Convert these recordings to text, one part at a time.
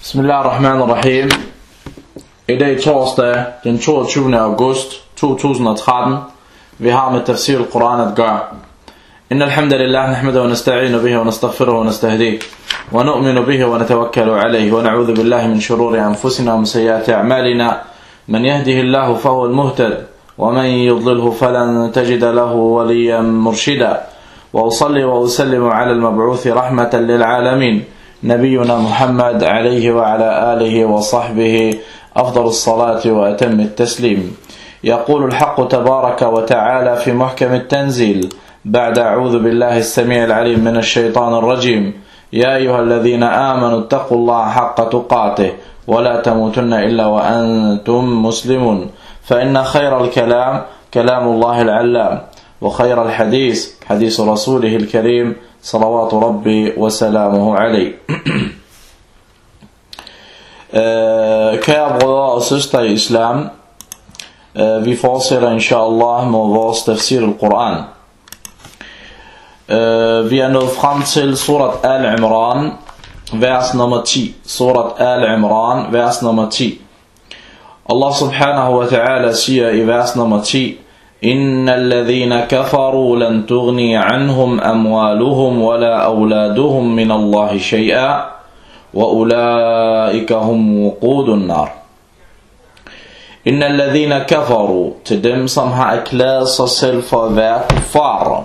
Bismillahirrahmanirrahim. I dag torsdag den 22. august 2013. Vi har med tafsir al-Quran at gøre. Inna alhamdulillah nahmadu wa nasta'inu bihi wa nastaghfiruhu wa nastahdihi wa nu'minu bihi wa natawakkalu alayhi wa na'udhu billahi min shururi anfusina wa min sayyiati a'malina. Man yahdihillahu fahuwa al-muhtad wa man yudlilhu falan tajida lahu waliyan murshida. Wa usalli wa usallimu ala al-mab'uthi rahmatan lil alamin. نبينا محمد عليه وعلى آله وصحبه أفضل الصلاة وأتم التسليم. يقول الحق تبارك وتعالى في محكم التنزيل بعد أعوذ بالله السميع العليم من الشيطان الرجيم. يا أيها الذين آمنوا اتقوا الله حق تقاته ولا تموتن إلا وأنتم مسلمون. فإن خير الكلام كلام الله العلام وخير الحديث حديث رسوله الكريم صلوات ربي وسلامه عليه. Kære brødre og søstre i islam, vi fortsætter inshallah med vores tafsir al-Quran. Vi er nået frem til surat Al-Imran, vers nummer 10. Surat Al-Imran, vers nummer 10. Allah subhanahu wa ta'ala siger i vers nummer 10: إن الذين كفروا لن تغني عنهم أموالهم ولا أولادهم من الله شيئا وأولئك هم وقود النار. إن الذين كفروا, til dem som har erklæret sig selv for at være kuffar.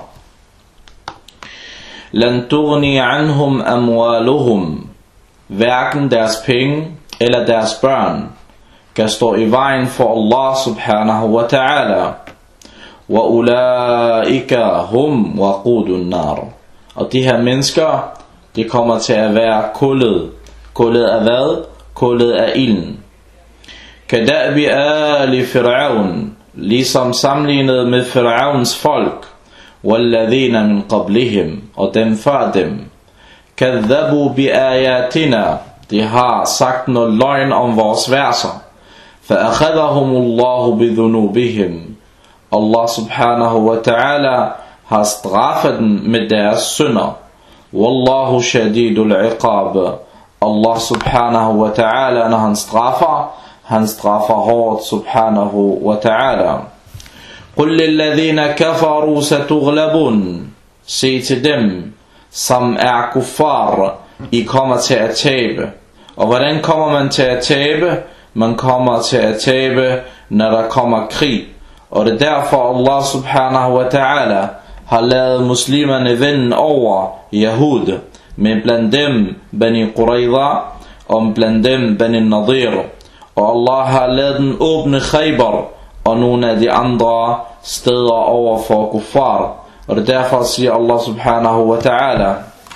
لن تغني عنهم أموالهم, hverken deres penge eller deres børn kan stå i vejen for Allah subhanahu wa ta'ala. وَأُولَئِكَ هُمْ وَقُودُ النَّارِ. Og de her mennesker, de kommer til at være kullet. Kullet af hvad? Kullet af ilden. كَدَأْبِ آلِ فِرْعَوْنَ, ligesom sammenlignet med Fir'auns folk. وَالَّذِينَ مِنْ قَبْلِهِمْ, og dem før dem. كَذَّبُوا بِآيَاتِنَا, de har sagt noget løgn om vores verser. فَأَخَذَهُمُ اللَّهُ بِذُنُوبِهِمْ, Allah subhanahu wa ta'ala har straffet dem med deres synder. Wallahu shadidul iqab. Allah subhanahu wa ta'ala, når han straffer hårdt subhanahu wa ta'ala. Qul lilladhina kafaru satughlabun, sig til dem som er kuffar, I kommer til at tabe. Og hvordan kommer man til at tabe? Man kommer til at tabe, når der kommer krig. Og det er derfor Allah subhanahu wa ta'ala har lavet muslimerne vende over Yahud, men blandt dem Bani Qurayza og blandt dem Bani Nadir. Og Allah har lavet den åbne Khaybar og nogle af de andre steder over for kuffar. Og det er derfor siger Allah subhanahu wa ta'ala.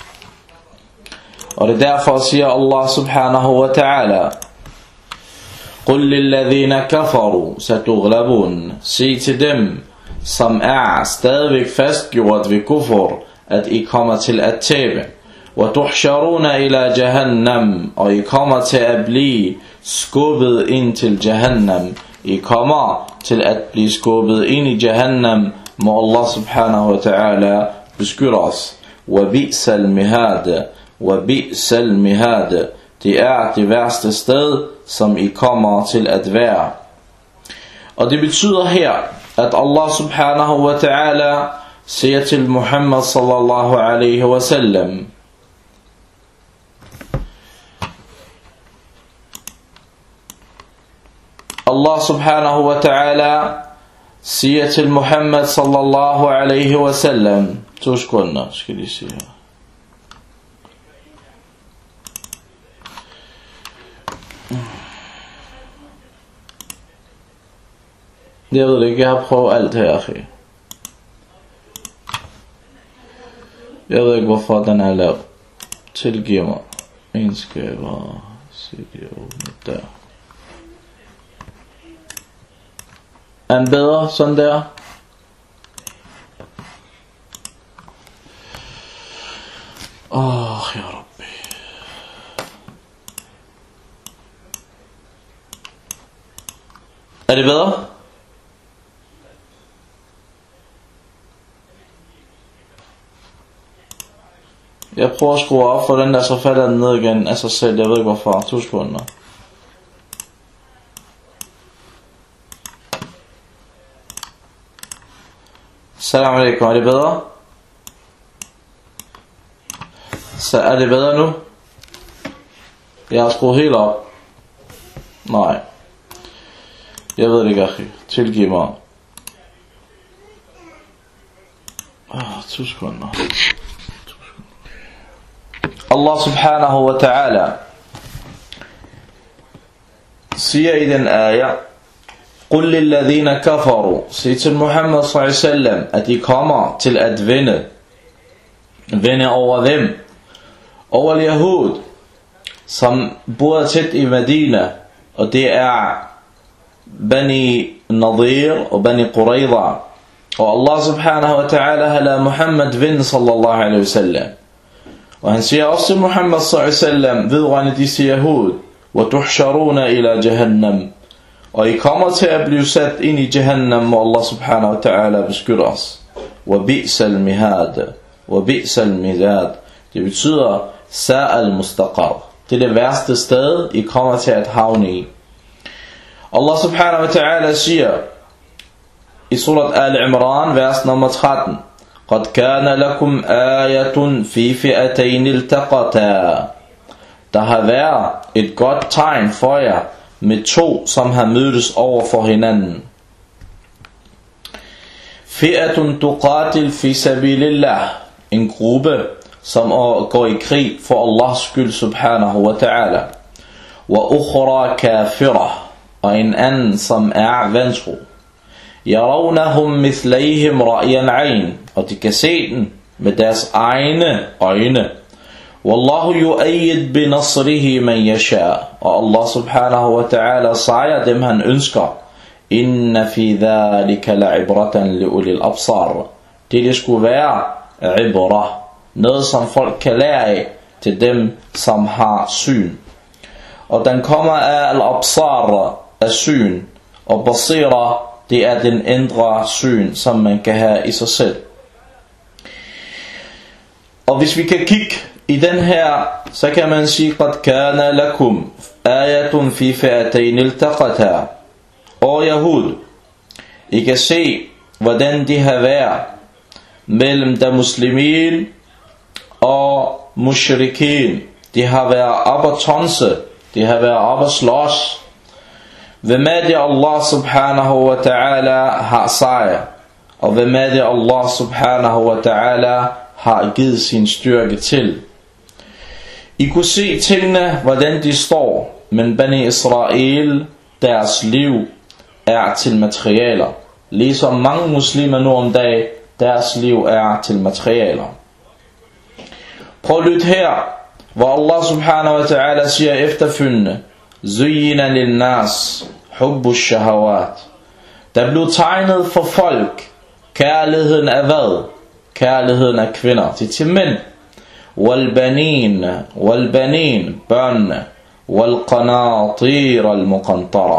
قل للذين كفروا ستغلبون, sig til dem som er stadigvæk fastgjort ved kufur, at I kommer til at tabe. وتحشرون إلى جهنم, og I kommer til at blive skubbet ind til Jahannam. I kommer til at blive skubbet ind i Jahannam. Må Allah subhanahu wa ta'ala beskytte os. وبئس المهاد, det er det værste sted, som I kommer til at være. Og det betyder her, at Allah subhanahu wa ta'ala siger til Muhammad sallallahu alaihi wa sallam: Allah subhanahu wa ta'ala siger til Muhammad sallallahu alaihi wa sallam. 2 sekunder skal de sige her. Jeg ved det ikke, jeg har prøvet alt her. Jeg ved ikke hvorfor den er lavet. Tilgiv mig. Egenskaber. Der. Er den bedre sådan der? Ja Rabbi. Er det bedre? Jeg prøver at skrue op for den der, så falder den ned igen af sig selv. Jeg ved ikke hvorfor. 2 sekunder. Salam alaikum. Er det bedre? Så er det bedre nu? Jeg har skruet helt op. Nej. Jeg ved det ikke, akhi. Tilgiv mig. 2 sekunder. Allah subhanahu wa ta'ala siger i den ayah: Qul lilladhina kafaru, sig til Muhammad sallallahu alaihi wasallam, at de kommer til at vinde over hvem? Over Yahud, som bor tæt i Medina, og det er Bani Nadir og Bani Qurayza. Og Allah subhanahu wa ta'ala har ladet Muhammad vinde sallallahu alaihi wasallam. Og han siger også til Muhammad sallallahu alaihi wasallam vedrørende disse Yahud: وَتُحْشَرُونَ إِلَى جَهَنَّمْ, og I kommer til at blive sat ind i Jahannam, og Allah subhanahu wa ta'ala beskytter os. وَبِئْسَ الْمِهَادِ وَبِئْسَ الْمِذَادِ, det betyder سَاءَ الْمُسْتَقَرْ, det er det værste sted I kommer til at havne i. Allah subhanahu wa ta'ala siger i surat Al-Imran, vers nummer 13: قَدْ كَانَ لَكُمْ آيَةٌ فِي فِئَتَيْنِ الْتَقَتَا, der har været et godt tegn for jer med 2, som har mødtes over for hinanden. Fi'atun tuqatil fi sabilillah, en gruppe som går i krig for Allahs skyld subhanahu wa ta'ala. Wa ukhra kafirah, og en anden som er vantro. Yarawnahum mithlayhim ra'yan 'ayn, og de kan se den med deres egne øjne. Wallahu yu'ayyid bi nasrihi man yasha, og Allah subhanahu wa ta'ala sejrer dem han ønsker. Inna fi dhalika la'ibratan li ulil absar, det skulle være ibra, noget som folk kan lære af til dem som har syn. Og den kommer af al-absar, af syn, og basira, det er den indre syn som man kan have i sig selv. Og hvis vi kan kigge i den her, så kan man sige: قَدْ كَانَ لَكُمْ آيَةٌ فِي فِئَتَيْنِ الْتَقَتَا, og Yahud, I kan se hvordan de har været mellem der muslimin og mushrikin. De har været op at tonse, de har været op at slås. Hvem er det Allah subhanahu wa ta'ala har sejr, og hvem er det Allah subhanahu wa ta'ala har givet sin styrke til? I kunne se tingene hvordan de står, men Bani Israel, deres liv er til materialer, ligesom mange muslimer nu om dagen, deres liv er til materialer. Prøv at lytte her, hvor Allah subhanahu wa ta'ala siger efterfølgende: Zuyyina lin-nas hubbu shahawat, der blev tegnet for folk kærligheden af hvad? Kærligheden af kvinder, til mænd. Wal-banin, børnene. Wal-qanatir al-muqantara,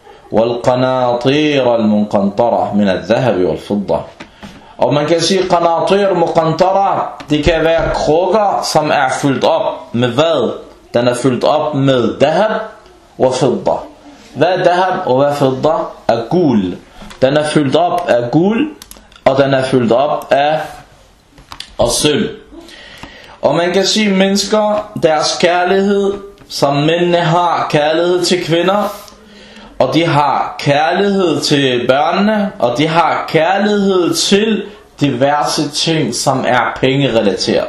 wal-qanatir al-muqantara min al-dhahabi wal-fidda. Og man kan sige qanatir muqantara, det kan være krukker som er fyldt op med hvad? Den er fyldt op med dhahab og fidda. Hvad er dhahab og hvad er fidda? Er guld. Den er fyldt op af guld, og den er fyldt op af sølv. Og man kan sige mennesker, deres kærlighed, som mændene har kærlighed til kvinder, og de har kærlighed til børnene, og de har kærlighed til diverse ting som er pengerelateret.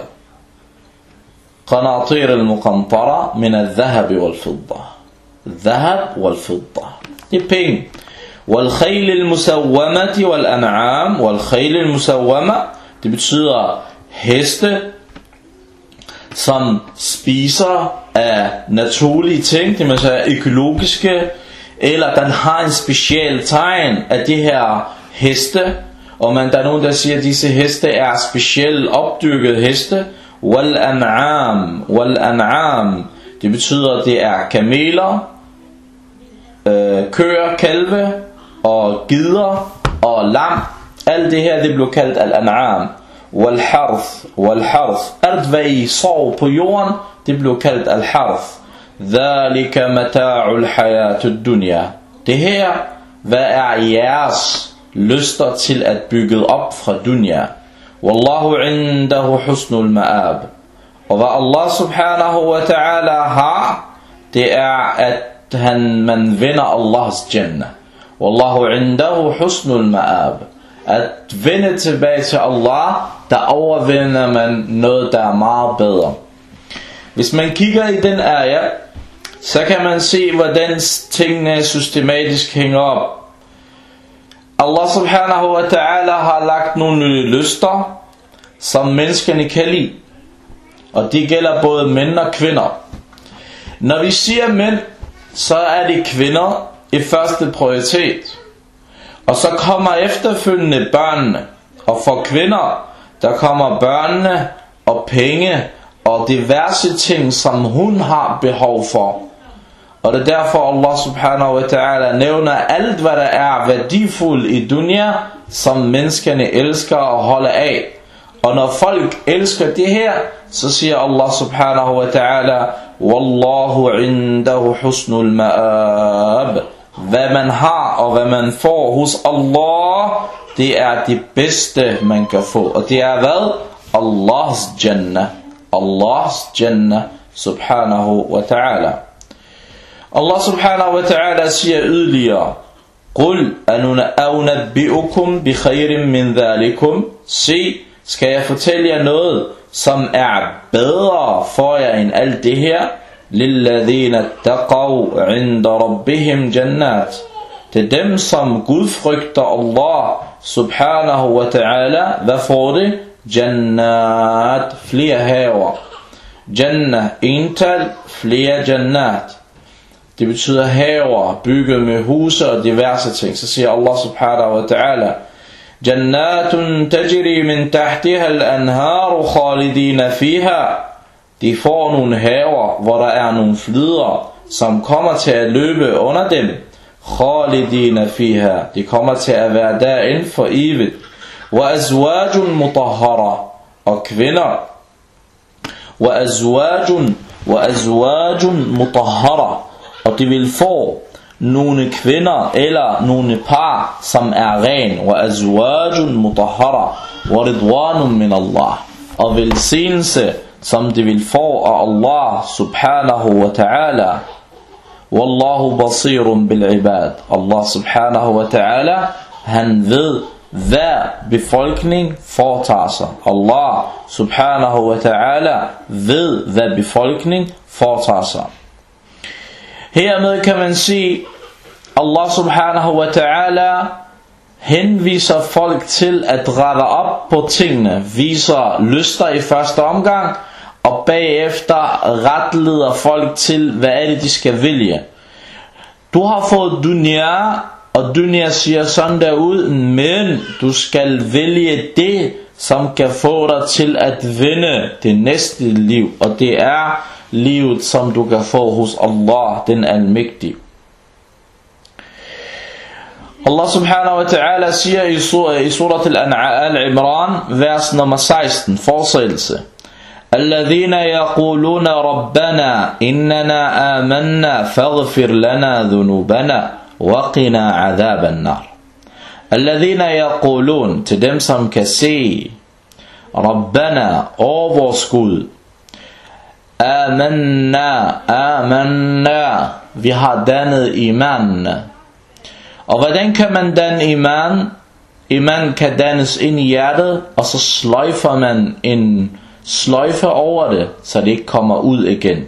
Qanatir al-muqantara min al-dhahabi wal-fidda, dhahab wal-fidda, det er penge. Wal-khayl al-musawwamati wal-an'am, wal-khayl al-musawwama, det betyder heste som spiser af naturlige ting, det man siger økologiske, eller den har en speciel tegn af de her heste, og der er nogen der siger at disse heste er specielt opdyrkede heste. Wal-an'am, det betyder at det er kameler, køer, kalve og gider og lam. Alt det her det blev kaldt al-an'am. والحرث. Alt hvad I sår på jorden, det blev kaldt al-harth. ذَلِكَ مَتَاعُ الْحَيَاةُ الدُّنْيَا. Det her, hvad er jeres lyster til at bygge op fra dunya. Wallahu indahu husnul ma'ab. Og hvad Allah subhanahu wa ta'ala har, det er at man vinder Allahs jannah. Wallahu indahu husnul ma'ab. At vende tilbage til Allah, der overvinder man noget, der er meget bedre. Hvis man kigger i den ayah, så kan man se, hvordan tingene systematisk hænger op. Allah subhanahu wa ta'ala har lagt nogle lyster, som menneskene kan lide. Og det gælder både mænd og kvinder. Når vi siger mænd, så er det kvinder i første prioritet. Og så kommer efterfølgende børnene. Og for kvinder, der kommer børnene og penge og diverse ting, som hun har behov for. Og det er derfor Allah subhanahu wa ta'ala nævner alt hvad der er værdifuldt i dunya, som menneskene elsker og holder af. Og når folk elsker det her, så siger Allah subhanahu wa ta'ala, Wallahu indahu husnul ma'ab. Hvad man har og hvad man får hos Allah, det er det bedste man kan få. Og det er hvad? Allahs jannah. Allahs jannah subhanahu wa ta'ala. Allah subhanahu wa ta'ala siger yderligere, Qul anunabbi'ukum bi khayrin min dhalikum. Se, skal jeg fortælle jer noget, som er bedre for jer end alt det her? Lilladhina taqaw 'inda rabbihim jannat. Til dem, som Gud frygter Allah subhanahu wa ta'ala, hvad får det? Jannat, flere haver. Jannah, ental, flere jannat. Det betyder haver, bygget med huse og diverse ting. Så siger Allah subhanahu wa ta'ala, Jannatun tajri min tahtiha al-anharu khalidina fiha. De får nogle haver, hvor der er nogle flyder, som kommer til at løbe under dem. Khalidina fiha. De kommer til at være derinde for evigt. Wa azwajun mutahhara. Og kvinder. Wa azwajun mutahhara. Og de vil få nogle kvinder eller nogle par, som er ren. Wa azwajun mutahhara. Wa ridwanun min Allah. Og velsignelse, som de vil få af Allah subhanahu wa ta'ala. Wallahu basirun bil ibad. Allah subhanahu wa ta'ala, han ved, hvad befolkning foretager sig. Allah subhanahu wa ta'ala ved, hvad befolkning foretager sig. Hermed kan man sige, Allah subhanahu wa ta'ala henviser folk til at rette op på tingene, viser lyster i første omgang, og bagefter retleder folk til, hvad er det de skal vælge. Du har fået dunya, og dunya siger sådan derud, men du skal vælge det, som kan få dig til at vinde det næste liv, og det er livet, som du kan få hos Allah, den almægtige. Allah subhanahu wa ta'ala siger i surat al-Imran, vers nummer 16, fortsættelse. الذين يقولون ربنا إننا آمنا فاغفر لنا ذنوبنا وقنا عذاب النار. الذين يقولون, til dem som kan se, ربنا, vores Gud, آمنا, vi har dannet iman. Og hvordan kan man danne iman? Iman kan dannes ind i hjertet, og så sløjfer man en sløjfe over det, så det ikke kommer ud igen.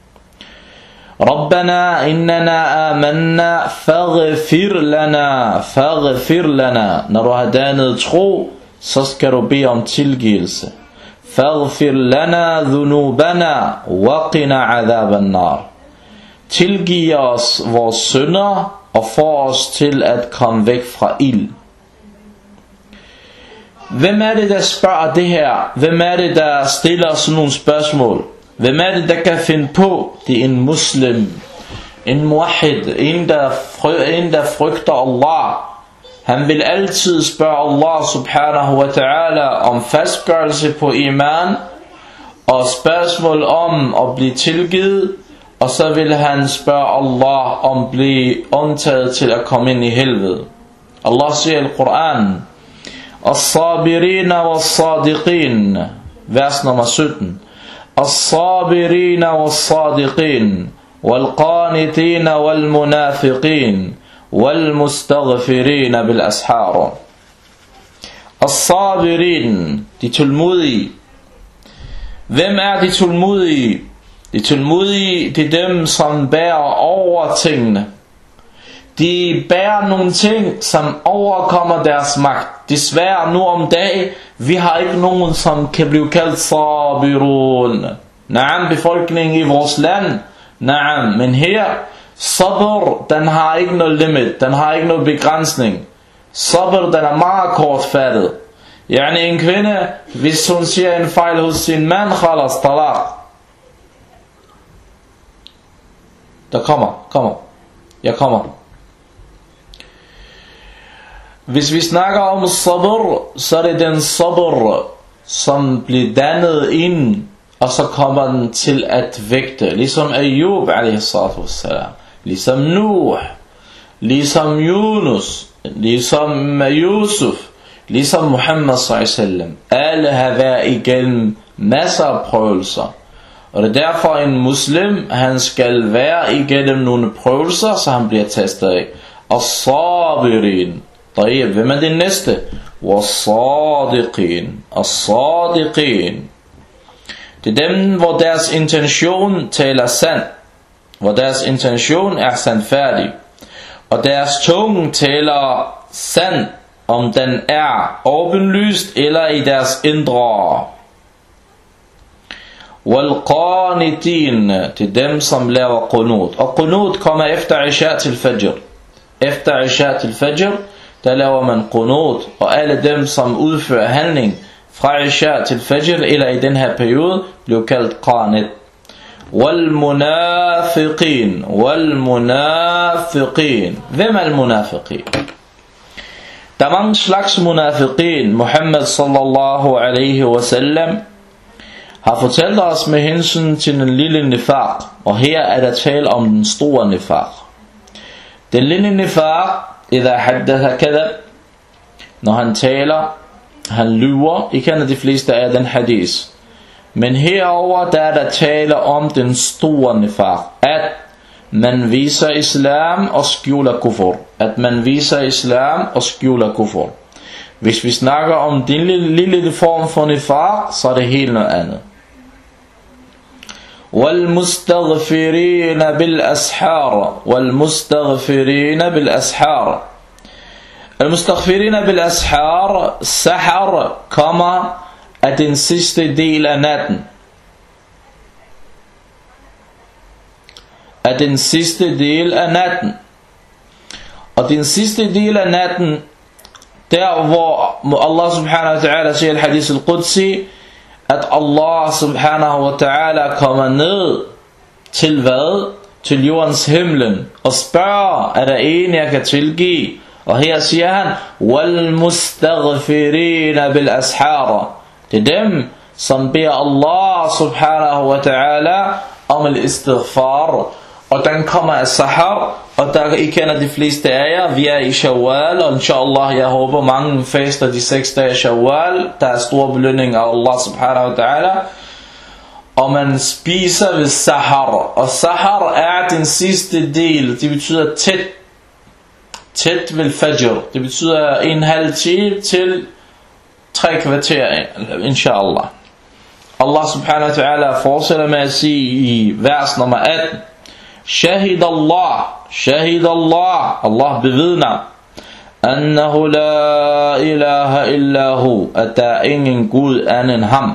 Rabbana innana amanna faghfir lana. Når du har dannet tro, så skal du bede om tilgivelse. Faghfir lana dhunubana waqina adhaban nar. Tilgiv os vores synder og få os til at komme væk fra ild. Hvem er det, der spørger det her? Hvem er det, der stiller sådan nogle spørgsmål? Hvem er det, der kan finde på? Det er en muslim, en muahid, en der frygter Allah, Han vil altid spørge Allah subhanahu wa ta'ala om fastgørelse på iman og spørgsmål om at blive tilgivet, og så vil han spørge Allah om at blive undtaget til at komme ind i helvede. Allah siger i Koran: As-sabirina was-sadiqin, vers nummer 17. As-sabirina was-sadiqin, wal-qanitina wal-munafiqin, wal-mustaghfirina bil-ashar. As-sabirin, de tålmodige. Hvem er de tålmodige? De tålmodige, det er dem, som bærer over tingene. De bærer nogle ting, som overkommer deres magt. Desværre nu om dagen, vi har ikke nogen, som kan blive kaldt sabirun. Naam, befolkningen i vores land. Naam, men her, sabr, den har ikke noget limit, den har ikke noget begrænsning. Sabr, den er meget kortfattet. Yani en kvinde, hvis hun siger en fejl hos sin mand, khalas, talaq. Jeg kommer. Hvis vi snakker om sabr, så er det den sabr, som bliver dannet ind, og så kommer den til at vægte. Ligesom Ayub, alaihissalam, ligesom Nuh, ligesom Yunus, ligesom Yusuf, ligesom Muhammad sallallahu. Alle har været igennem masser af prøvelser. Og det er derfor en muslim, han skal være igennem nogle prøvelser, så han bliver testet af. As-sabirin. Hvem er det næste? Was-sadiqin. As-sadiqin. Det er dem, hvor deres intention taler sand. Hvor deres intention er sandfærdig. Og deres tunge taler sand, om den er åbenlyst eller i deres indre. Wal-qanitin, til dem som laver qunut. Og qunut kommer efter isha til fajr. Efter isha til fajr, der laver man qunut. Og alle dem som udfører handling fra isha til fajr eller i den her periode, bliver kaldt qanit. Wal-munafiqin. Wal-munafiqin. Hvem er al-munafiqin? Der er mange slags munafiqin. Muhammad sallallahu alaihi wasallam har fortalt os med hensyn til den lille nifaq, og her er der tale om den store nifaq. Den lille nifaq, idha haddatha kadab, når han taler, han lyver. I kender de fleste af den hadith. Men herover der er der tale om den store nifaq, at man viser islam og skjuler kufur. At man viser islam og skjuler kufur. Hvis vi snakker om den lille form for nifaq, så er det helt noget andet. وَالْمُسْتَغْفِرِينَ بِالْأَسْحَارِ وَالْمُسْتَغْفِرِينَ بِالْأَسْحَارِ. Al-mustaghfirina bil-ashar, sahar, kommer af den sidste del af natten. Af den sidste del af natten. Og den sidste del af natten, der hvor Allah subhanahu wa ta'ala siger i hadith al-Qudsi, at Allah subhanahu wa ta'ala kommer ned til hvad? Til jordens himlen og spørger, er der en jeg kan tilgive? Og her siger han, وَالْمُسْتَغْفِرِينَ بِالْأَسْحَارِ. Det er dem, som beder Allah subhanahu wa ta'ala om al-istighfar. Og den kommer af sahar, og der I kender de fleste af jer, vi er i Shawwal, og inshallah, jeg håber mange faster de 6 dage Shawwal, der er stor belønning af Allah subhanahu wa ta'ala, og man spiser ved sahar, og sahar er den sidste del, det betyder tæt ved fajr, det betyder 1,5 time til 3 kvarter, inshallah. Allah subhanahu wa ta'ala fortsætter med at sige i vers nummer 18, شهد الله Allah bevidner أنه لا إله إلا هو at der er ingen Gud anden end ham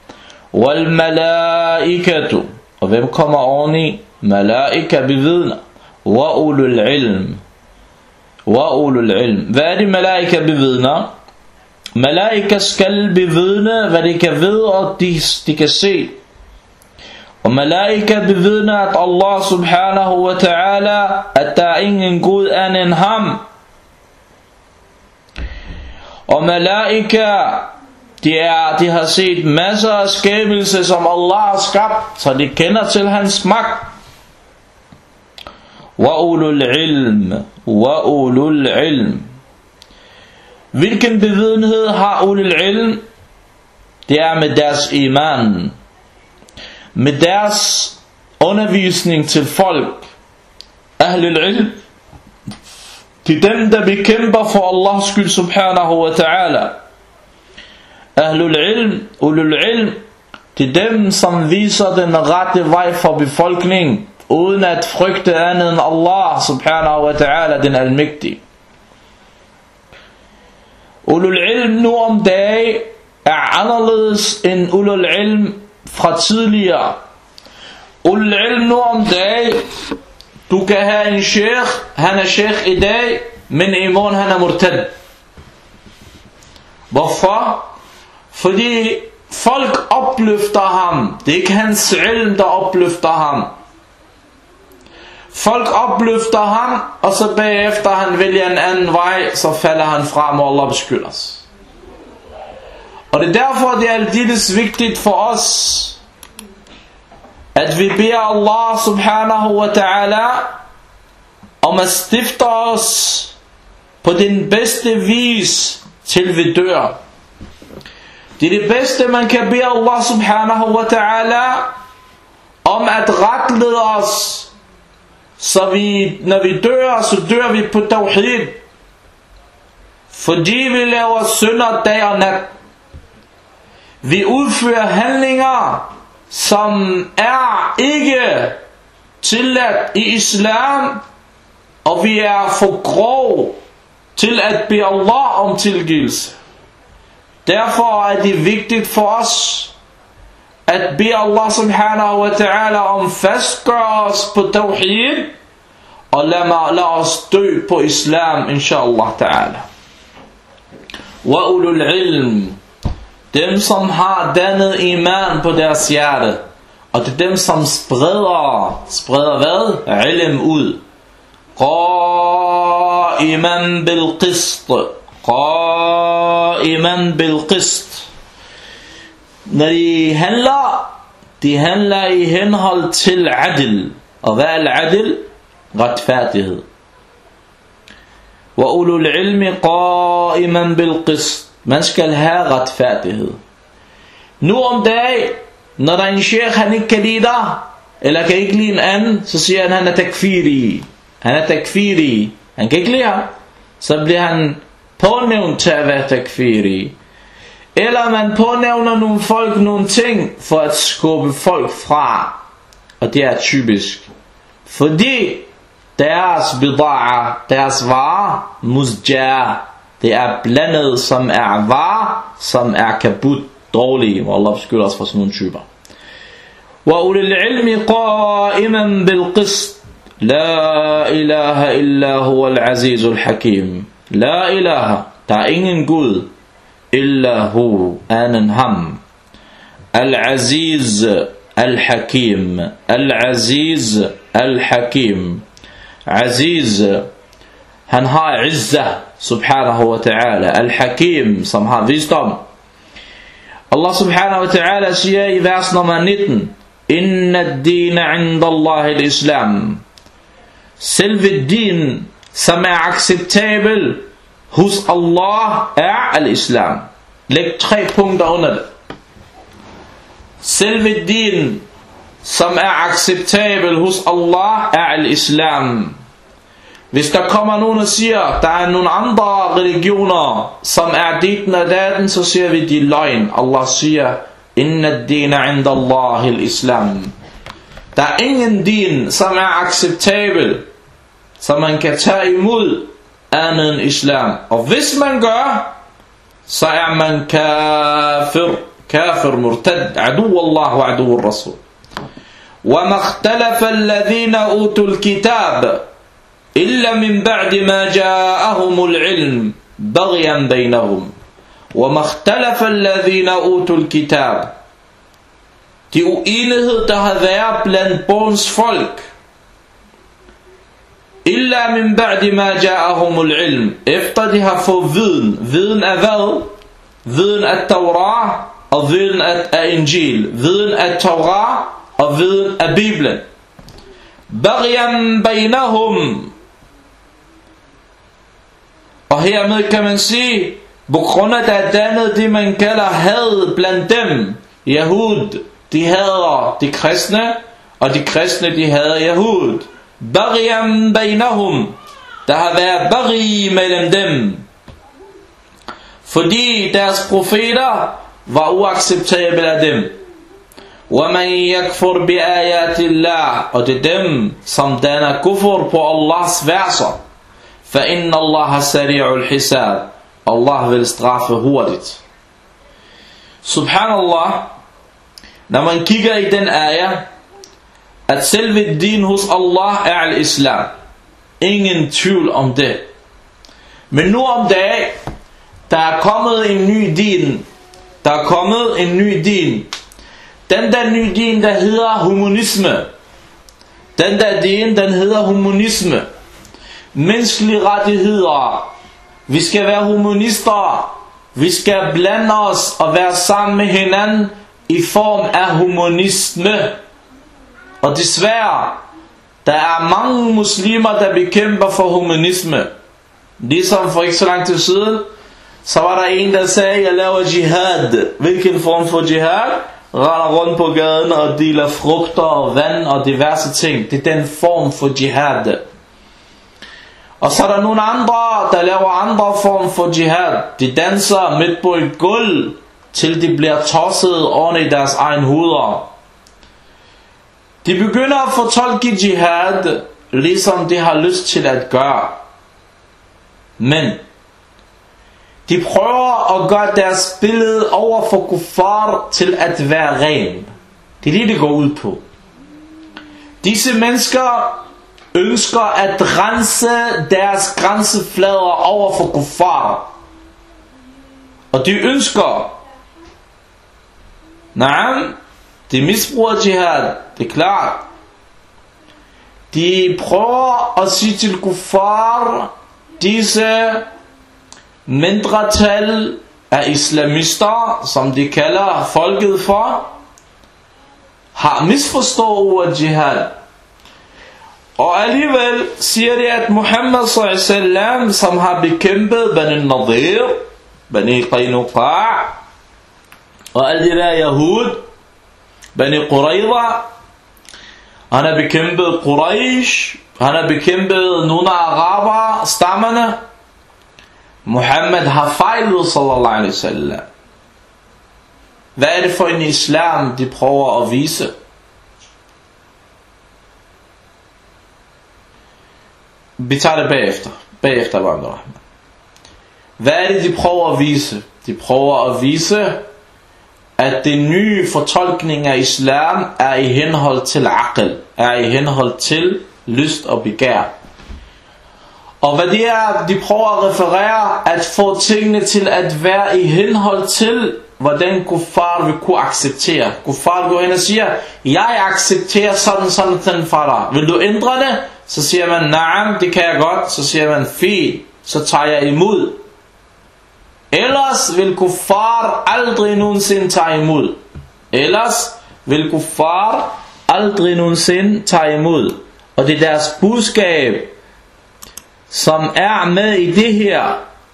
والملائكة og hvem kommer oveni? Malaika bevidner وأولو العلم. Hvad er det malaika bevidner? Malaika skal bevidne hvad de kan vide og de kan se. Og malaika bevidner at Allah subhanahu wa ta'ala, at der er ingen Gud anden end ham. Og malaika, de har set masser af skabelser, som Allah har skabt, så de kender til hans magt. Wa ulul ilm. Hvilken bevidenhed har ulul ilm? Det er med deres iman, med deres undervisning til folk. Ahlul ilm, det er dem, der bekæmper for Allahs skyld subhanahu wa ta'ala. Ahlul ilm, ulul ilm, det er dem, som viser den rette vej for befolkningen, uden at frygte andet end Allah subhanahu wa ta'ala, den almægtige. Ulul ilm nu om dagen er anderledes end ulul ilm fra tidligere. Ulul ilm nu om dagen, du kan have en sheikh, han er sheikh i dag, men i morgen han er murtad. Hvorfor? Fordi folk opløfter ham. Det er ikke hans ilm, der opløfter ham. Folk opløfter ham, og så bagefter han vælger en anden vej, så falder han fra, må Allah beskytte os. Og det er derfor, det er aldeles vigtigt for os, at vi beder Allah subhanahu wa ta'ala om at stifte os på den bedste vis, til vi dør. Det er det bedste, man kan bede Allah subhanahu wa ta'ala om at retlede os, så vi, når vi dør, så dør vi på tawhid. Fordi vi laver synder dag og nat. Vi udfører handlinger, som er ikke tilladt i islam, og vi er for grov til at bede Allah om tilgivelse. Derfor er det vigtigt for os at bede Allah subhanahu wa ta'ala om fastgøre os på tawhid, og lad os dø på islam, inshallah ta'ala. Wa ulul ilm, dem som har dannet iman på deres hjerte, og det er dem som spreder hvad? Ilm ud. Qa'iman bil qist. Qa'iman bil qist. Når de handler i henhold til adl. Og hvad er adl? Retfærdighed. Wa ulul ilmi qa'iman bil qist. Man skal have retfærdighed. Nu om dagen, når der er en sheikh, han ikke kan lide dig, eller kan ikke lide en anden, så siger han er takfiri. Han er takfiri. Han kan ikke lide ham. Så bliver han pånævnt til at være takfiri. Eller man pånævner nogle folk nogle ting for at skubbe folk fra. Og det er typisk. Fordi deres bida'a, deres varer, musjah, det er blandet, som er varer, som er kabut, dårlige. Hvor Allah beskytter os for sådan nogle typer. Wa ulil ilmi qa'iman bil qist. La ilaha illa huwa al-azizul hakim. La ilaha, der er ingen Gud, illa hu, anden ham. Al-aziz, al-hakim. Al-aziz, al-hakim. Aziz, han har izzah, subhanahu wa ta'ala. Al-hakim, som har visdom. Allah subhanahu wa ta'ala siger i vers nummer 19, Inna ad-dina inda Allah al-islam. Selve din, som er acceptabel hos Allah, er al-islam. Læg 3 punkter under det. Selve din, som er acceptabel hos Allah, er al-islam. Hvis der kommer nogen og siger, der er nogle andre religioner, som er ditten og daten, så siger vi, de løgn. Allah siger, Inna ad-dina inda Allah al-islam. Der er ingen din, som er acceptabel, som man kan tage imod andet end islam. Og hvis man gør, så er man kafir murtad, adu Allah wa adu rasul. وَمَا اخْتَلَفَ الَّذِينَ أُوتُوا الْكِتَابَ إِلَّا مِنْ بَعْدِ مَا جَاءَهُمُ الْعِلْمُ بَغْيًا بَيْنَهُمْ وَمَا اخْتَلَفَ الَّذِينَ أُوتُوا الْكِتَابَ. De uenighed, der har været blandt bogens folk, illa min ba'di ma ja'ahumul ilm. Efter de har fået viden. Viden af hvad? Viden af Torah og viden af Injil. Viden af Torah og viden af Bibelen. Bagyan bainahum. Og hermed kan man sige, på grund af der er dannet det man kalder had blandt dem. Yahud, de hader de kristne, og de kristne de hader Yahud. Bagyan bainahum. Der har været bagi mellem dem, fordi deres profeter var uacceptable af dem. وَمَنْ يَكْفُرْ بِآيَاتِ اللَّهِ. Og det er dem, som danner kufur på Allahs verser. فَإِنَّ اللَّهَ سَرِيعُ الْحِسَابِ. Allah vil straffe hurtigt. Subhanallah, når man kigger i den ayah, at selve din hos Allah er al-Islam. Ingen tvivl om det. Men nu om dagen, der er kommet en ny din. Der er kommet en ny din. Den der nye din, der hedder humanisme. Den der din, den hedder humanisme. Menneskelige rettigheder. Vi skal være humanister. Vi skal blande os og være sammen med hinanden i form af humanisme. Og desværre, der er mange muslimer, der bekæmper for humanisme. Ligesom for ikke så lang tid siden, så var der en, der sagde, jeg laver jihad. Hvilken form for jihad? Render rundt på gaden og deler frugter og vand og diverse ting. Det er den form for jihad. Og så er der nogle andre, der laver andre form for jihad. De danser midt på et gulv, til de bliver tosset oven i deres egen hoveder. De begynder at fortolke jihad, ligesom de har lyst til at gøre. Men de prøver at gøre deres billede over for kuffar til at være ren. Det er det går ud på. Disse mennesker ønsker at rense deres grænseflader over for kuffar. Og de ønsker, de misbruger jihad, det er klart. De prøver at sige til kuffar, disse mindretal af islamister, som de kalder folket for, har misforstået ordet jihad. Og alligevel siger de, at Muhammad s.a.w. som har bekæmpet Bani Nadir, Bani Qaynuqa og alle de der Yahud, Bani Qurayza, han har bekæmpet Quraysh, han har bekæmpet nogle af araber stammerne. Muhammad har fejlet sallallahu alaihi wasallam. Hvad er det for en islam de prøver at vise? Vi tager det bagefter vandrer. Hvad er det de prøver at vise? De prøver at vise, at den nye fortolkning af islam er i henhold til aql, er i henhold til lyst og begær. Og hvad det er, de prøver at referere, at få tingene til at være i henhold til, hvordan kuffar vil kunne acceptere. Kuffar går ind og siger, jeg accepterer sådan for dig. Vil du ændre det? Så siger man, naam, det kan jeg godt. Så siger man, fint, så tager jeg imod. Ellers vil kuffar aldrig nogensinde tage imod. Ellers vil kuffar aldrig nogensinde tage imod. Og det er deres budskab, som er med i det her.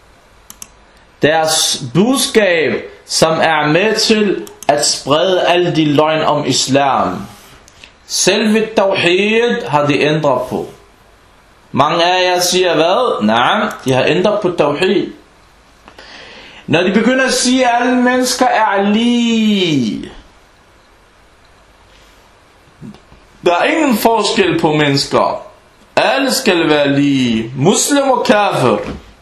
Deres budskab, som er med til at sprede alle de løgn om islam. Selve tawhid har de ændret på. Mange af jer siger hvad? Nej, de har ændret på tawhid. Når de begynder at sige, at alle mennesker er lige. Der er ingen forskel på mennesker. Alle skal være lige. Muslim og kafir.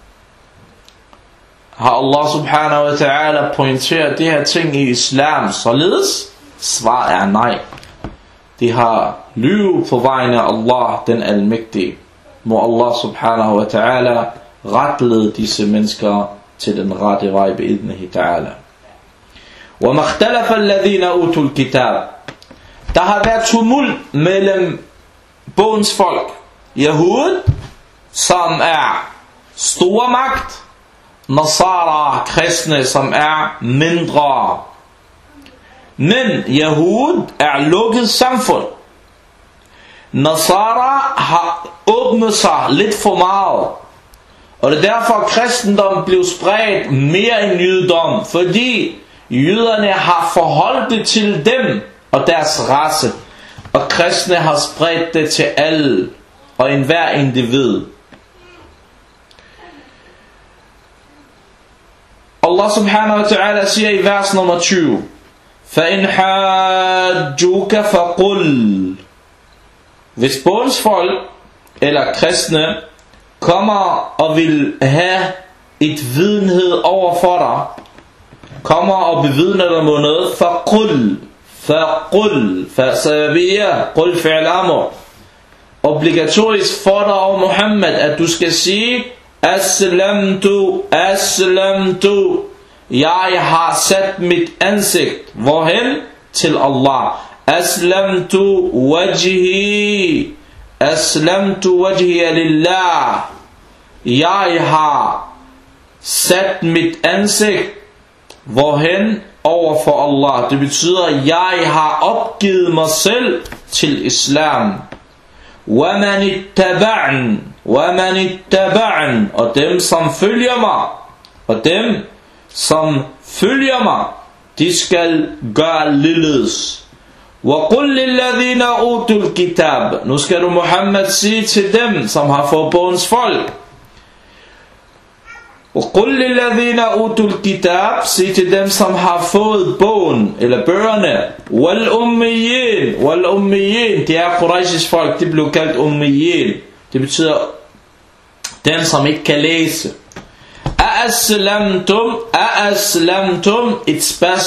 Har Allah subhanahu wa ta'ala pointeret de her ting i islam således? Svar er nej. De har lyve på vegne af Allah, den almægtige. Må Allah subhanahu wa ta'ala retlede disse mennesker til den rette vej bi'idnihi ta'ala. وَمَا اخْتَلَفَ الَّذِينَ أُوتُوا الْكِتَابِ. Der har været tumult mellem bogens folk, Yahud som er stor magt. Nasara, kristne, som er mindre. Men Yahud er lukket samfund. Nasara har åbnet sig lidt for meget. Og det er derfor kristendom blev spredt mere end jødedom, fordi jøderne har forholdt det til dem og deres race, og kristne har spredt det til alle og enhver individ. Allah subhanahu wa ta'ala siger i vers nummer 20: فَإِنْ حَاجُّوكَ فَقُلْ. Hvis bådsfolk eller kristne kommer og vil have et videnhed over for dig, kommer og bevidner dig mod noget, فَقُلْ فَسَبِيَّ قُلْ فِعْلَ أَمْرُ. Obligatorisk for dig over Muhammad, at du skal sige Aslamtu, jeg har sat mit ansigt. Hvorhen? Til Allah. Aslamtu wajhi lillah. Jeg har sat mit ansigt. Hvorhen? Over for Allah. Det betyder, at jeg har opgivet mig selv til islam. وَمَنِ اتَّبَعْنِ, og dem som følger mig, de skal gøre ligeledes. وَقُلْ لِلَّذِينَ أُوتُوا الْكِتَابِ. Nu skal du Muhammad sige til dem som har fået bogens folk. وَقُلْ لِلَّذِينَ أُوتُوا الْكِتَابِ, sig til dem som har fået bogen eller bøgerne. وَالْأُمِّيِّينَ, det er Qurayshis folk, det blev kaldt ummiyin. Det betyder dem som ikke kan læse. Aslamtum, et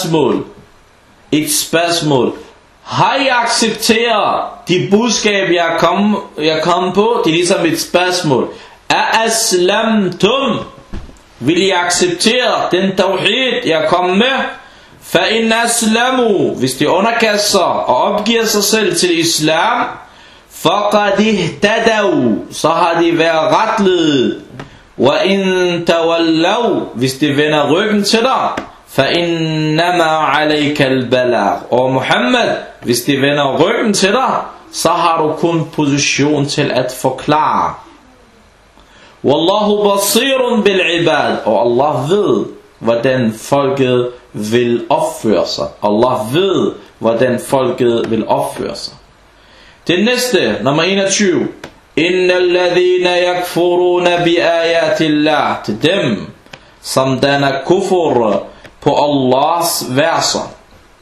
spørgsmål. Har I accepteret de budskab jeg kom på? Det er ligesom et spørgsmål. Aslamtum, vil I acceptere den tawhid jeg kom med? فَإِنْ أَسْلَمُوا, hvis de underkaster og opgiver sig selv til islam, فَقَدْ اهْتَدَوْا, så har de været retledet. وَإِنْ تَوَلَّوْا, hvis de vender ryggen til dig, فَإِنَّمَا عَلَيْكَ الْبَلَاغُ, og Muhammad, hvis de vender ryggen til dig, så har du kun position til at forklare. Wallahu basirun bil ibad, og Allah ved hvordan folket vil opføre sig. Allah ved hvordan folket vil opføre sig. Det næste, nummer 21. Innal ladhina yakfuruna bi ayatillah, til dem som danner kufur på Allahs verser.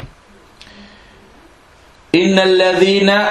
Innal ladhina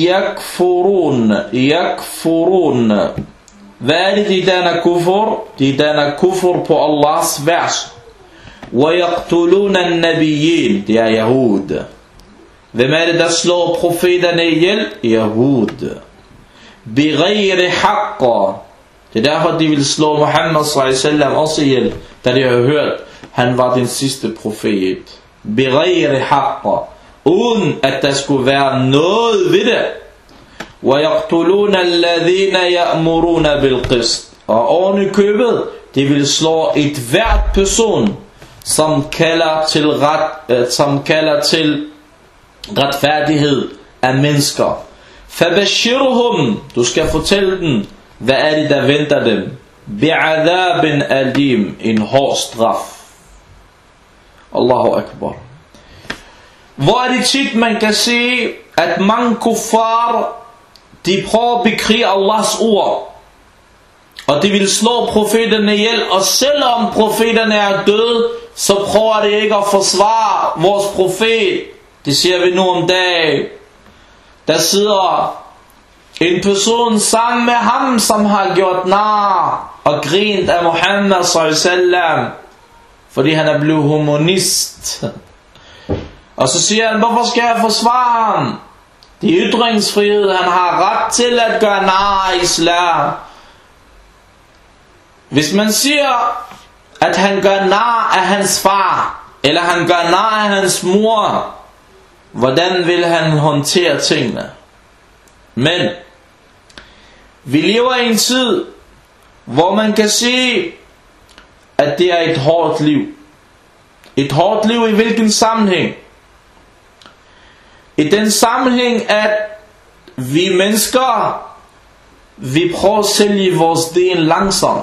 yakfurun. Hvad er det, de danner kufur? De danner kufur på Allahs vers. وَيَقْتُلُونَ النَّبِيِّينَ, det er Yahud. Hvem er det, der slår profeterne ihjel? Yahud. بِغَيْرِ حَقَّ, det er derfor, de vil slå Muhammad s.a.w. også ihjel, da de har hørt, han var den sidste profet. بِغَيْرِ حَقَّ, uden at der skulle være noget ved det. وَيَقْتُلُونَ الَّذِينَ يَأْمُرُونَ بِالْقِسْطِ, og oven i købet, de vil slå et hvert person, som kalder til retfærdighed af mennesker. فَبَشِّرْهُمْ, du skal fortælle dem, hvad er det, der venter dem. بِعَذَابٍ أَلِيمٍ, en hård straf. Allahu Akbar. Hvor er det tit, man kan se, at mange kuffar, de prøver at bekrige Allahs ord, og de vil slå profeterne ihjel, og selvom profeterne er døde, så prøver de ikke at forsvare vores profet. Det siger vi nu om dagen. Der sidder en person sammen med ham, som har gjort nar og grint af Muhammad s.a.w. fordi han er blevet humanist. Og så siger han, hvorfor skal jeg forsvare ham? Det er ytringsfrihed, han har ret til at gøre nar af islam. Hvis man siger, at han gør nar af hans far, eller han gør nar af hans mor, hvordan vil han håndtere tingene? Men vi lever i en tid, hvor man kan se, at det er et hårdt liv. Et hårdt liv i hvilken sammenhæng? I den sammenhæng, at vi mennesker, vi prøver at sælge vores del langsomt.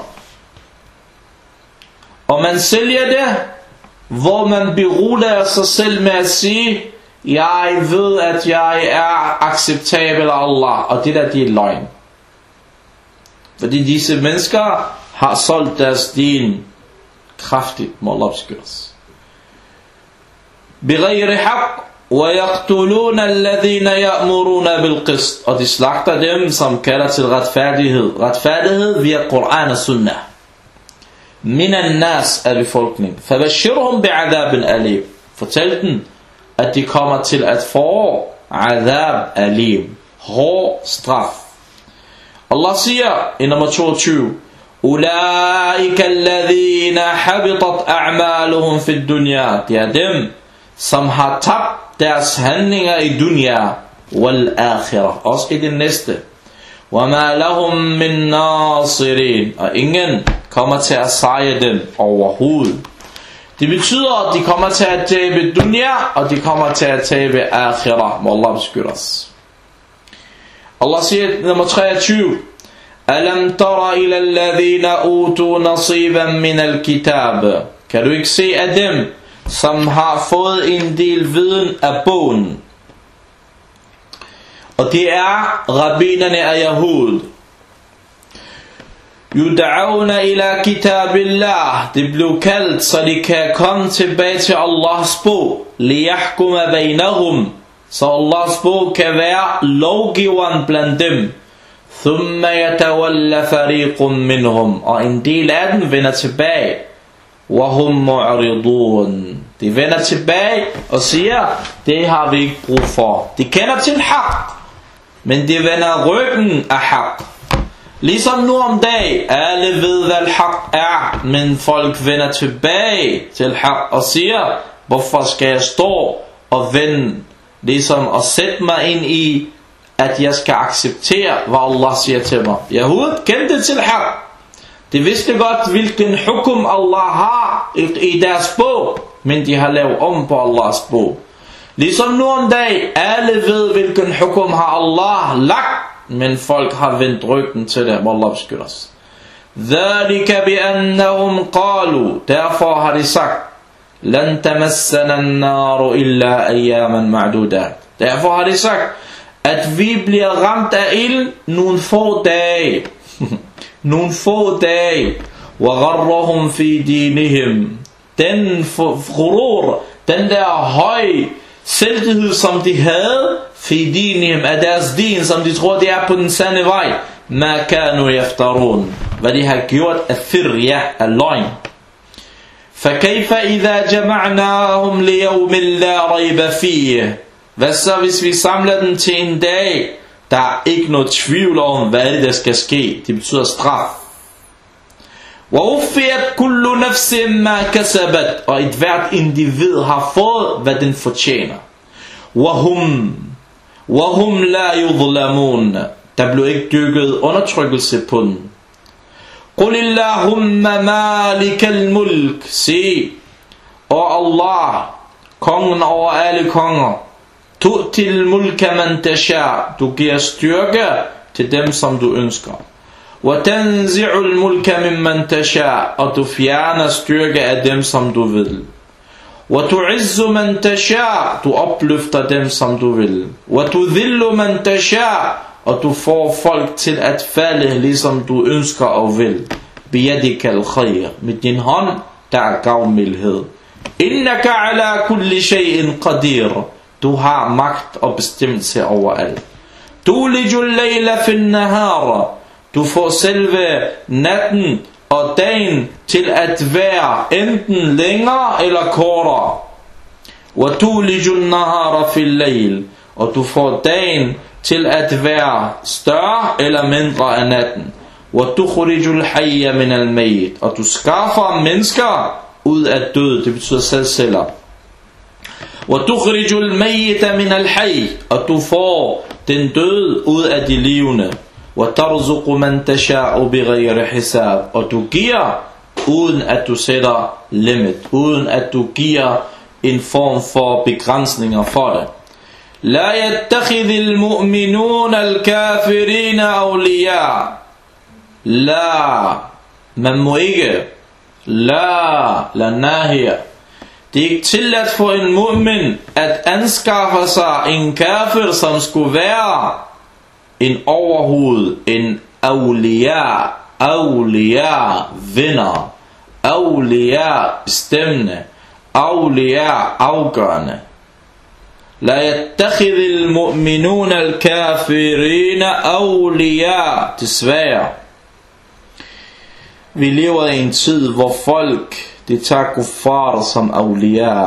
Og man sælger det, hvor man beruller sig selv med at sige, jeg ved, at jeg er acceptabel af Allah, og det er løgn. Fordi disse mennesker har solgt deres din kraftigt, må Allah beskytte os. بغير حق ويقتلون الذين يأمرون بالقسط. Og de slagter dem, som kalder til retfærdighed. Retfærdighed via Koran og Sunnah. من الناس af befolkningen. فبشرهم بعذاب أليم. Fortæl dem, at de kommer til at få عذاب أليم. Hård straf. Allah siger i nummer 22. أولئك الذين حبطت أعمالهم في الدنيا. Det er dem, som har tabt deres handlinger i dunya wal akhirah, også i det næste. وما لهم من ناصرين. Og ingen kommer til at sejre dem overhovedet. Det betyder, at de kommer til at tabe dunya, og de kommer til at tabe akhirah. Må Allah beskytte os. Allah siger nummer 23. ألم تر إلى الذين أوتوا نصيبا من الكتاب. Kan du ikke se af dem, som har fået en del viden af bogen? Og det er rabbinerne af Yahud. Yud'auna ila kitabillah. Det blev kaldt, så de kan komme tilbage til Allahs bog. Liyahkuma bainahum. Så Allahs bog kan være lovgiveren blandt dem. Thumma yatawalla fariqun minhum. Og en del af dem vender tilbage. Wahum mu'ridun. De vender tilbage og siger, det har vi ikke brug for. De kender til haq, men de vender ryggen af haq. Ligesom nu om dag, alle ved hvad haq er, men folk vender tilbage til haq og siger, hvorfor skal jeg stå og vende, ligesom at sætte mig ind i, at jeg skal acceptere, hvad Allah siger til mig. Yahud kendte til haq. De vidste godt, hvilken hukum Allah har i deres bog, men de har lavet om på Allahs bog. Ligesom nu om dag, alle ved, hvilken hukum har Allah lagt, men folk har vendt ryggen til det. Må Allah beskytte os. ذَلِكَ بِأَنَّهُمْ قَالُوا. Derfor har de sagt, لَن تَمَسَّنَا النَّارُ إِلَّا أَيَّامًا مَعْدُودَاتٍ. Derfor har de sagt, at vi bliver ramt af ild nogle få dage. Nogle få dage. وَغَرَّهُمْ فِي دِينِهِمْ. Den ghurur, den der høj selvtillid, som de havde, fi dinihim, af deres din, som de tror, de er på den sande vej. Ma kanu yaftarun. Hvad de har gjort af firya, af løgn. فَكَيْفَ إِذَا جَمَعْنَاهُمْ لِيَوْمٍ لَا رَيْبَ فِيهِ. Hvad så, hvis vi samler dem til en dag, der er ikke noget tvivl om, hvad det der skal ske. Det betyder straf. وَوْفِيَتْ كُلُّ نَفْسٍ مَا كَسَبَتْ. Og et hvert individ har fået, hvad den fortjener. وَهُمْ لَا يُظْلَمُونَ. Der blev ikke dykket undertrykkelse på den. قُلِ اللَّهُمَّ مَالِكَ الْمُلْكِ. Se, og Allah, kongen over alle konger. تُؤْتِ الْمُلْكَ مَنْ تَشَاء. Du giver styrke til dem, som du ønsker. وَتَنْزِعُ الْمُلْكَ مِمَّنْ تَشَاء. Og du fjerner styrke af dem, som du vil. وَتُعِزُّ مَنْ تَشَاء. Du opløfter dem, som du vil. وَتُذِلُّ مَنْ تَشَاء. Og du får folk til at falde, ligesom du ønsker og vil. بِيَدِكَ الْخَيْرِ. Med din hånd, der er gavmildhed. إِنَّكَ عَلَى كُلِّ شَيْءٍ قَدِيرٌ. Du har magt og bestemmelse over alt. تُولِجُ اللَّيْلَ فِي النَّهَارِ. Du får selve natten og dagen til at være enten længere eller kortere. وَتُولِجُ النَّهَارَ فِي اللَّيْلِ. Og du får dagen til at være større eller mindre af natten. وَتُخْرِجُ الْحَيَّ مِنَ الْمَيِّتِ. Og du skaffer mennesker ud af død. Det betyder selvceller. وَتُخْرِجُ الْمَيِّتَ مِنَ الْحَيِّ. Og du får den døde ud af de levende. وَتَرْزُقُ مَنْ تَشَاءُ بِغَيْرِ حِسَابٍ. Og du giver, uden at du sætter limit, uden at du giver en form for begrænsninger for det. لَا يَتَّخِذِ الْمُؤْمِنُونَ الْكَافِرِينَ أَوْلِيَاءَ. La, man må ikke. La nahiya. Det er ikke tilladt for en mu'min at anskaffe sig en kafir, som skulle være en overhoved, en awliya, venner, awliya bestemmende, awliya afgørende. La yattakhidhil mu'minuna al-kafirina awliya. Desværre. Vi lever i en tid, hvor folk, de tager kuffar som awliya.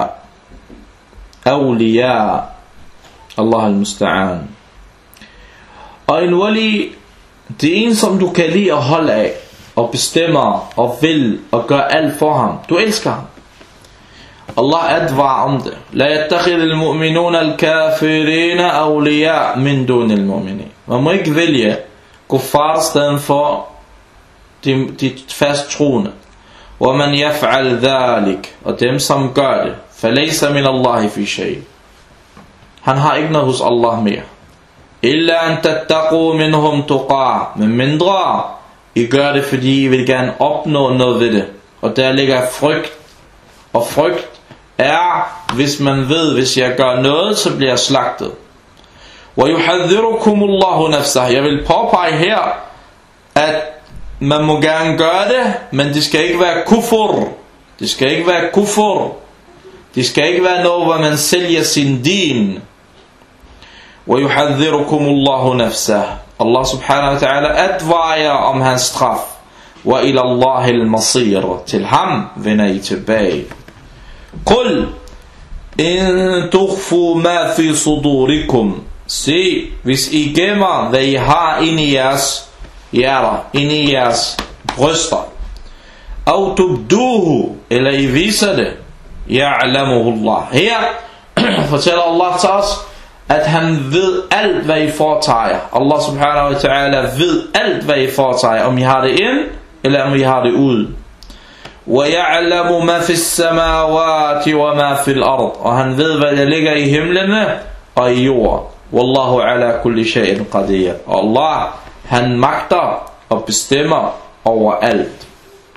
Awliya. Allah al-musta'an. Og en wali, det er en, som du kan lide at holde af, og bestemmer, og vil, og gør alt for ham. Du elsker ham. Allah advarer om det. La yattakhidhil mu'minuna al-kafirina awliya min dunil mu'minin. Man må ikke vælge kuffar stedet for de fast troende. وَمَنْ يَفْعَلْ ذَلِكَ. Og dem som gør det, فَلَيْسَ مِنَ اللَّهِ فِي شَيْءٍ. Han har ikke noget hos Allah mere. إِلَّا أَنْ تَتَّقُوا مِنْهُمْ تُقَى. Men mindre, I gør det, fordi I vil gerne opnå noget ved det. Og der ligger frygt. Og frygt er, hvis man ved, hvis jeg gør noget, så bliver jeg slagtet. وَيُحَذِّرُكُمُ اللَّهُ نَفْسَهُ. Jeg vil påpege her, at man må gerne gøre det, men det skal ikke være kufur. Det skal ikke være kufur. Det skal ikke være noget, hvor man sælger sin din. وَيُحَذِّرُكُمُ اللَّهُ نَفْسَهُ. Allah subhanahu wa ta'ala advarer om hans straf. وَإِلَى اللَّهِ الْمَصِيرُ. Til ham vender I tilbage. قُلْ إِن تُخْفُوا مَا فِي صُدُورِكُمْ. Se, hvis I gemmer, hvad I har inde i jeres hjerter, inde i jeres bryster. أَوْ تُبْدُوهُ. Eller I viser det. يَعْلَمُهُ اللَّهُ. Her fortæller Allah til os, at han ved alt, hvad I foretager. Allah subhanahu wa ta'ala ved alt, hvad I foretager. Om I har det ind, eller om I har det ud. وَيَعْلَمُ مَا فِي السَّمَاوَاتِ وَمَا فِي الْأَرْضِ. Og han ved, hvad der ligger i himlene og i jorden. وَاللَّهُ عَلَى كُلِّ شَيْءٍ قَدِيرٌ. Og Allah, han magter og bestemmer over alt.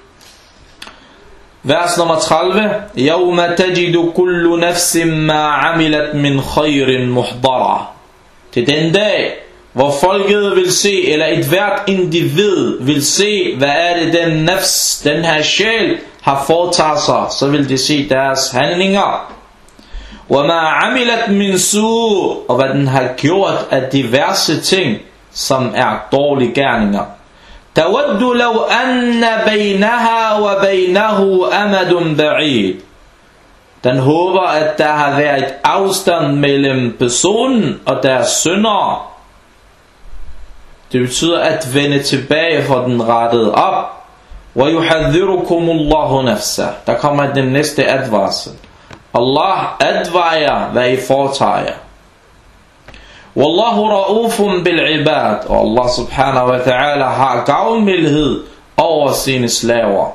Vers nummer 30. يَوْمَ تَجِدُ كُلُّ نَفْسٍ مَا عَمِلَتْ مِنْ خَيْرٍ مُحْضَرًا. Til den dag, hvor folket vil se, eller et hvert individ vil se, hvad er det den nafs, den her sjæl, har foretaget sig, så vil de se deres handlinger. وَمَا عَمِلَتْ مِنْ سُوءٍ. Og hvad den har gjort af diverse ting, som er dårlige gerninger. تَوَدُّ لَوْ أَنَّ بَيْنَهَا وَبَيْنَهُ أَمَدٌ بَعِيدٌ. Den håber, at der har været afstand mellem personen og deres synder. Det betyder at vende tilbage for den rettet op. وَيُحَذِّرُكُمُ اللَّهُ نَفْسَهُ. Der kommer den næste advarsel. Allah advarer, hvad I foretager. Wallahu ra'ufun bil ibad. Og Allah subhanahu wa ta'ala har gavmildhed over sine slaver.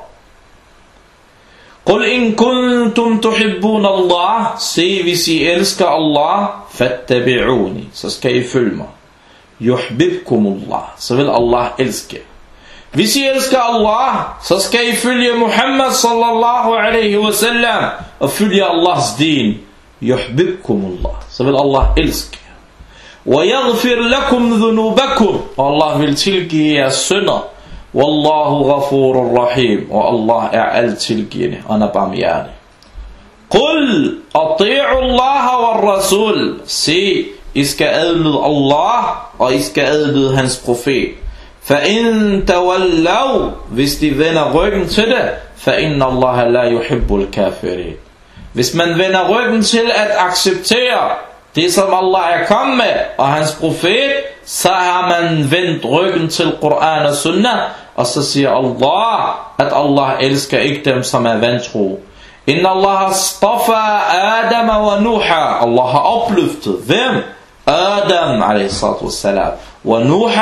Qul in kuntum tuhibbuna Allah. Se, hvis I elsker Allah, fattabi'uni. Så skal I følge mig. Yuhbibkumullah. Så vil Allah elske. Hvis I elsker Allah, så skal I følge Muhammad sallallahu alaihi wasallam og følge Allahs din. Yuhbibkumullah. Så vil Allah elske. وَيَغْفِرْ لَكُمْ ذُنُوبَكُمْ. Og Allah vil tilgive jeres synder. Wallahu ghafurur rahim. Og Allah er alt tilgivende og er barmhjertig. Qul ati'u Allah wa rasul. Se, I skal adlyde Allah, og I skal adlyde hans profet. فَإِن تَوَلَّوْا. Hvis de vender ryggen til det, فَإِنَّ اللَّهَ لَا يُحِبُّ الْكَافِرِينَ. Hvis man vender ryggen til at acceptere det, som Allah er kommet med, og hans profet, så har man vendt ryggen til Koran og Sunnah, og så siger Allah, at Allah elsker ikke dem, som er vantro. Inna Allah astafa Adam wa Nuha. Allah har opløftet hvem? Adam, a.s. ونوح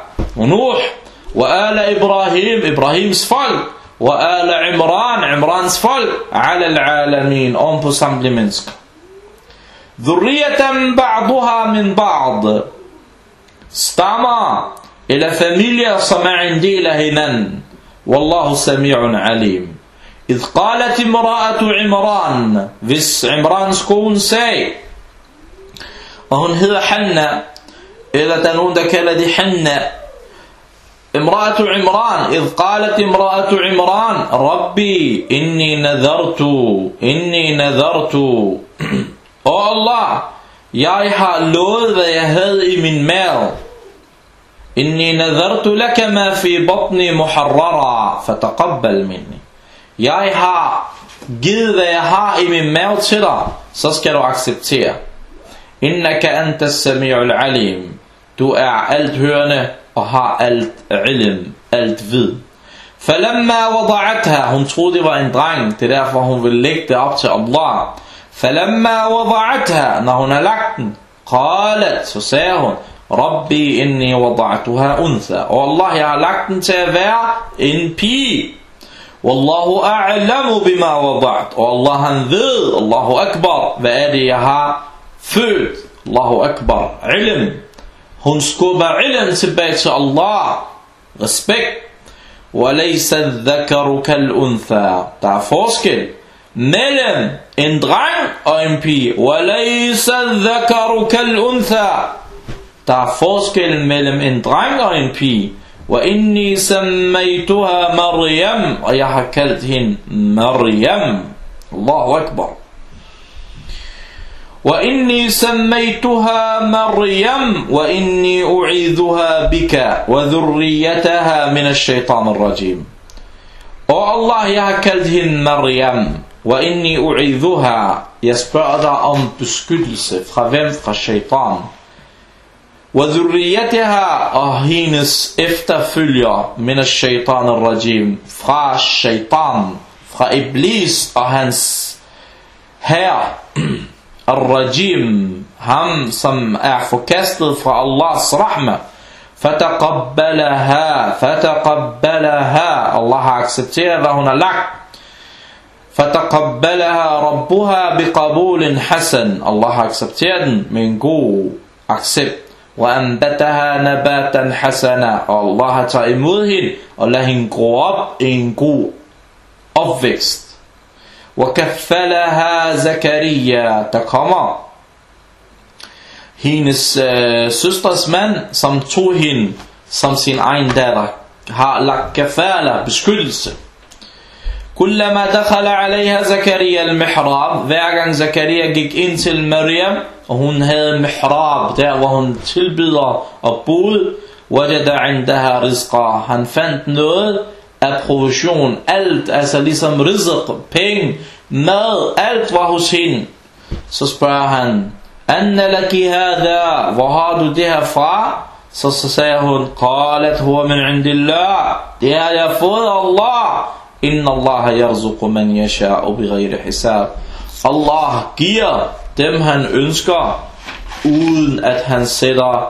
وآل إبراهيم إبراهيms folk وآل عمران عمران's folk على العالمين oven på samtlige mennesker. ذرية بعضها من بعض stammer eller familier som er en del af hinanden. Wallahu sami'un alim. إذ قالت امرأة عمران hvis Imrans kone sagde, og hun hedder Hanna, eller der er nogen der kalder det Hanna. امرأة عمران إذ قالت امرأة عمران ربي إني نذرت Åh Allah, jeg har lovet hvad jeg havde i min mave. إني نذرت لك ما في بطني محررا فتقبل مني. Jeg har givet hvad jeg har i min mave til dig, så skal du acceptere. Innaka anta sami'ul alim. Du er alt hørende og har alt ilm, alt vid. Falamma wada'atha, hun troede det var en dreng, det er derfor hun ville lægge det op til Allah. Falamma wada'atha, når hun har lagt den, qalat, så sagde hun, Rabbi inni wada'tuha untha. Og Allah, jeg har lagt den til at være en pige. Wallahu a'lamu bima wada'at. Og Allah han ved, Allahu akbar, hvad er det jeg har født. Allahu akbar, ilm. Hun skubber ilm tilbage til Allah. Respekt. وَلَيْسَ الذَّكَرُ كَالْأُنْثَى. Der er forskel mellem en dreng og en pige. وَلَيْسَ الذَّكَرُ كَالْأُنْثَى. Der er forskel mellem en dreng og en pige. وَإِنِّي سَمَّيْتُهَا مَرْيَمْ. Og jeg har kaldt hende Maryam. Allahu akbar. وإني سميتها مريم وإني أعيذها بك وذريتها من الشيطان الرجيم. Og Allah, jeg har kaldt hende Maryam. وإني أعيذها. Jeg spørger dig om beskyttelse. Fra hvem? Fra shaitan. وذريتها. Og hendes efterfølger. من الشيطان الرجيم. Fra shaitan. Fra iblis og hans hær. Al-Rajim, ham som er forkastet fra Allahs rahma. Fataqabbalaha. Allah har accepteret hvad hun har lagt. Fataqabbalaha rabbuha biqabulin hasan. Allah har accepteret den med en god accept. وَأَنْبَتَهَا نَبَاتًا حَسَنًا. Og Allah har taget imod hende og lad hende gro op i en god opvækst. وَكَفَّلَهَا زَكَرِيَّا. Der kommer hendes søsters mand, som tog hende som sin egen datter, har lagt kafala, beskyttelse. كُلَّمَا دَخَلَ عَلَيْهَا زَكَرِيَّا الْمِحْرَابِ. Hver gang Zakaria gik ind til Maryam, og hun havde mihrab, der hvor hun tilbyder og boede, وَجَدَ عِنْدَهَا رِزْقًا. Han fandt noget af provision, alt, altså ligesom rizq, penge, mad, alt var hos hende. Så spørger han, Anna laki hadha, hvor har du det her fra? Så sagde hun, qalat huwa min indillah, det har jeg fået af Allah. Inna Allah yarzuqu man yasha'u bighayri hisab. Allah giver dem han ønsker, uden at han sætter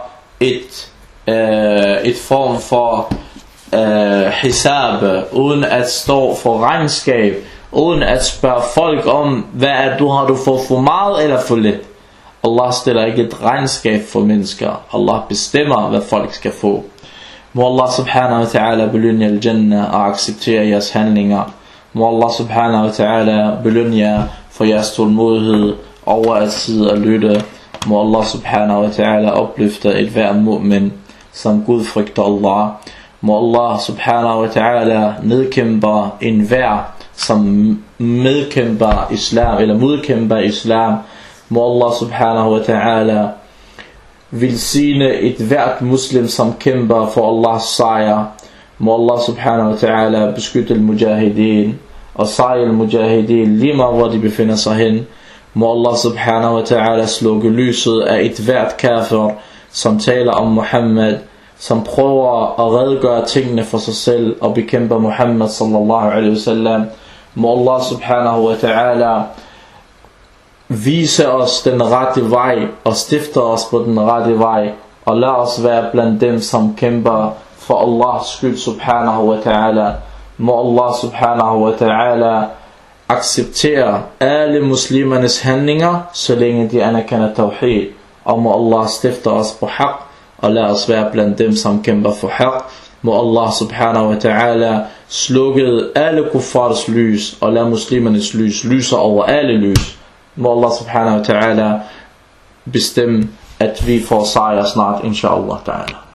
et form for hisab, uden at stå for regnskab, uden at spørge folk om, hvad er du, har du fået for meget eller for lidt. Allah stiller ikke et regnskab for mennesker. Allah bestemmer, hvad folk skal få. Må Allah subhanahu wa ta'ala belønne al-Jannah og acceptere jeres handlinger. Må Allah subhanahu wa ta'ala belønne jer for jeres tålmodighed over at sidde og lytte. Må Allah subhanahu wa ta'ala opløfte et hver mu'min, som Gud frygter Allah. Må Allah subhanahu wa ta'ala nedkæmper enhver, som medkæmper islam, eller modkæmper islam. Må Allah subhanahu wa ta'ala velsigne et hvert muslim, som kæmper for Allahs sejr. Må Allah subhanahu wa ta'ala beskytte al-mujahideen og sejre al-mujahideen lige meget hvor de befinder sig hen. Må Allah subhanahu wa ta'ala slukke lyset af et hvert kafir, som taler om Muhammad, som prøver at redegøre tingene for sig selv og bekæmper Muhammad sallallahu alaihi wasallam. Må Allah subhanahu wa ta'ala vise os den rette vej og stifte os på den rette vej og lad os være blandt dem, som kæmper for Allahs skyld, subhanahu wa ta'ala. Må Allah subhanahu wa ta'ala acceptere alle muslimernes handlinger, så længe de anerkender tawhid. Og må Allah stifte os på haq, og lad os være blandt dem, som kæmper for haq. Må Allah subhanahu wa ta'ala slukke alle kuffars lys, og lad muslimernes lys lyse over alle lys. Må Allah subhanahu wa ta'ala bestemme, at vi får sejr snart, inshallah ta'ala.